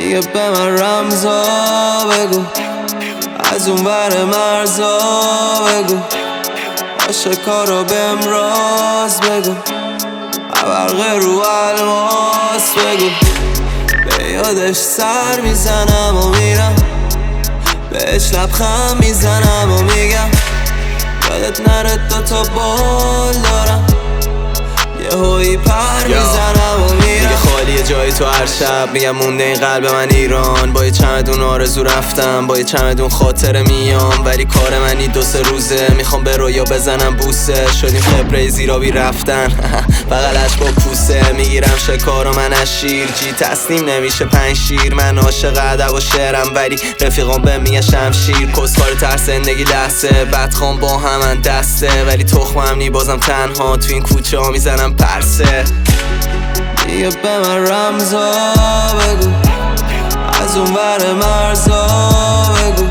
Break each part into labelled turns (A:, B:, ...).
A: دیگه به من رمزا بگو، از اون ور مرزا بگو، عاشقا به امراض بگو، برق رو الماس بگو. به یادش سر میزنم و میرم، بهش لبخند میزنم و میگم یادت نره دوتا بال دارم، یه هایی پر میزنم و میرم. دیگه خالیه جای تو هر شب، میگم مونده این قلب من ایران. با یه چمدون آرزو رفتم، با یه چمدون خاطره میام، ولی کار منی 2-3 روزه. میخوام به رویا بزنم بوسه، شدیم خبره زیرابی رفتن بغلش با پوسه. میگیرم شکار و من از شیر، جی تسلیم نمیشه 5 شیر. من عاشق ادب و شعرم، ولی رفیقام به میگه شمشیر. کسخار تر زندگی لحظه، بدخوام با همن دسته، ولی تخمم نی بازم تنها تو این کوچه ها میزنم پرسه. دیگه به من رمزا بگو، از اون ور مرزا بگو،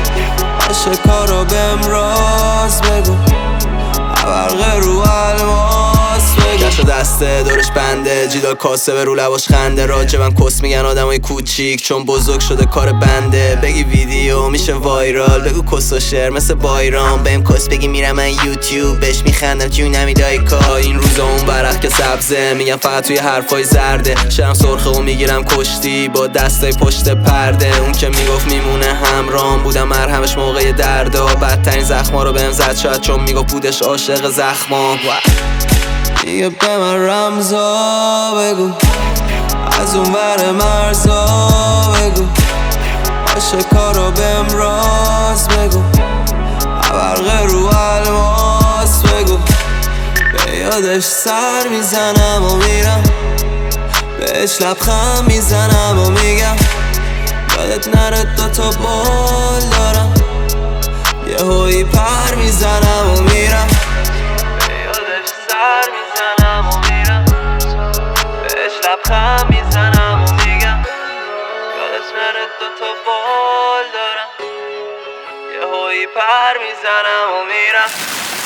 A: عاشقا به امراض بگو، برق رو الماس بگو. کش و دسته دورش بنده، جیدال کاسه به رو لباش خنده. راجع من کس میگن آدمای کوچیک، چون بزرگ شده کار بنده. بگی ویدیو میشه وایرال، بگو کس و شعر مثل بایرام. بهم کس بگی میرم من یوتیوب، بهش میخندم جونمی دایکا. این روزا اون برق که سبزه، میگم فقط توی حرفای زرده. شرم سرخه و میگیرم کشتی با دستای پشت پرده. اون که میگفت میمونه همرام، بودم مرهمش موقع دردا. بدترین زخما رو بهم زد، شاید چون میگفت بودش عاشق زخمام. دیگه به من رمزا بگو، از اون ور مرزا بگو، عاشقا به امراض بگو، برق رو الماس بگو. به یادش سر میزنم و میرم، بهش لبخند میزنم و میگم یادت نره دوتا بال دارم، یه هایی پر میزنم و میرم. سر میزنم و میرم، بهش لبخند میزنم و میگم یادت نره دوتا بال دارم، یه هایی پر میزنم و میرم.